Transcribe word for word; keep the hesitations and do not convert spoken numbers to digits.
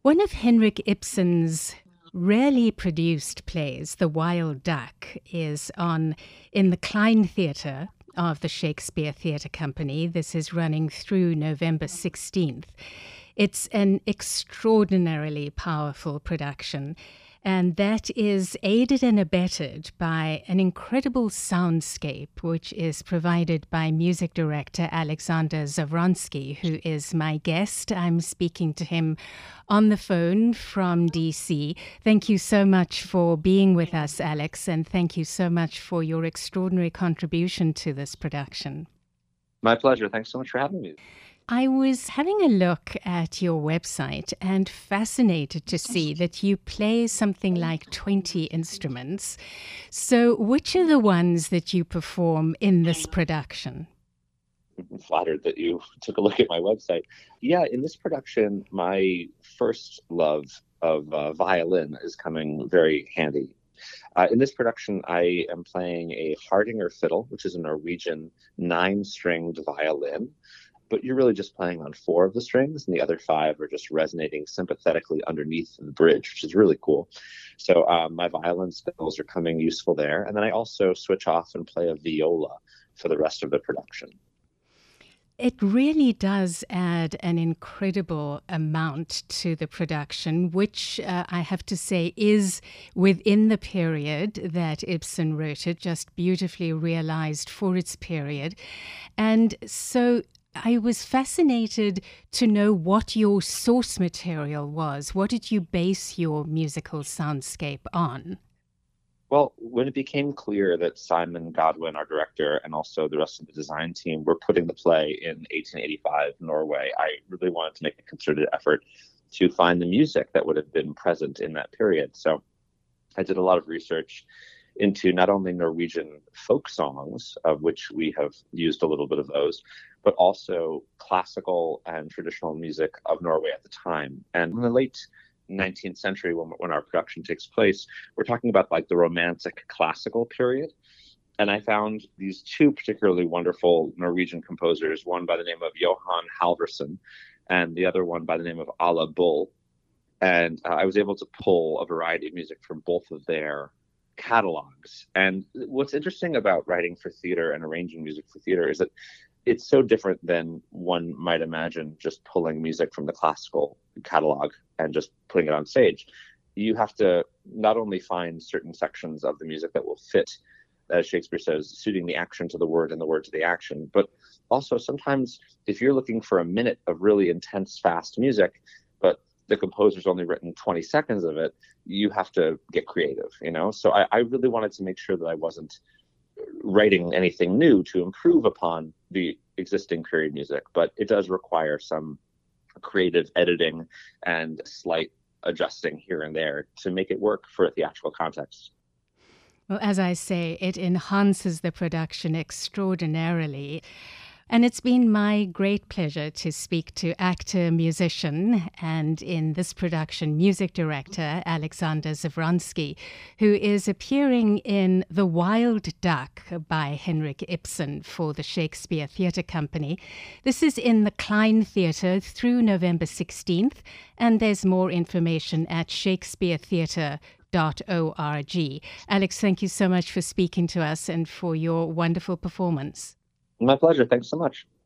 One of Henrik Ibsen's rarely produced plays, The Wild Duck, is on in the Klein Theatre of the Shakespeare Theatre Company. This is running through November sixteenth. It's an extraordinarily powerful production, and that is aided and abetted by an incredible soundscape, which is provided by music director Alexander Zavronsky, who is my guest. I'm speaking to him on the phone from D C. Thank you so much for being with us, Alex, and thank you so much for your extraordinary contribution to this production. My pleasure. Thanks so much for having me. I was having a look at your website and fascinated to see that you play something like twenty instruments. So which are the ones that you perform in this production? I'm flattered that you took a look at my website. Yeah, in this production, my first love of uh, violin is coming very handy. Uh, in this production, I am playing a Hardanger fiddle, which is a Norwegian nine-stringed violin. But you're really just playing on four of the strings, and the other five are just resonating sympathetically underneath the bridge, which is really cool. So um, my violin skills are coming useful there. And then I also switch off and play a viola for the rest of the production. It really does add an incredible amount to the production, which uh, I have to say is within the period that Ibsen wrote it, just beautifully realized for its period. And so I was fascinated to know what your source material was. What did you base your musical soundscape on? Well, when it became clear that Simon Godwin, our director, and also the rest of the design team were putting the play in eighteen eighty-five Norway, I really wanted to make a concerted effort to find the music that would have been present in that period. So I did a lot of research into not only Norwegian folk songs, of which we have used a little bit of those, but also classical and traditional music of Norway at the time. And in the late nineteenth century, when, when our production takes place, we're talking about like the Romantic classical period. And I found these two particularly wonderful Norwegian composers, one by the name of Johan Halvorsen and the other one by the name of Alla Bull. And uh, I was able to pull a variety of music from both of their catalogs. And what's interesting about writing for theater and arranging music for theater is that it's so different than one might imagine just pulling music from the classical catalog and just putting it on stage. You have to not only find certain sections of the music that will fit, as Shakespeare says, suiting the action to the word and the word to the action, but also sometimes if you're looking for a minute of really intense, fast music, but the composer's only written twenty seconds of it, you have to get creative, you know? So I, I really wanted to make sure that I wasn't writing anything new to improve upon the existing period music, but it does require some creative editing and slight adjusting here and there to make it work for a theatrical context. Well, as I say, it enhances the production extraordinarily. And it's been my great pleasure to speak to actor, musician, and in this production, music director Alexander Zavronsky, who is appearing in The Wild Duck by Henrik Ibsen for the Shakespeare Theatre Company. This is in the Klein Theatre through November sixteenth, and there's more information at shakespeare theatre dot org. Alex, thank you so much for speaking to us and for your wonderful performance. My pleasure. Thanks so much.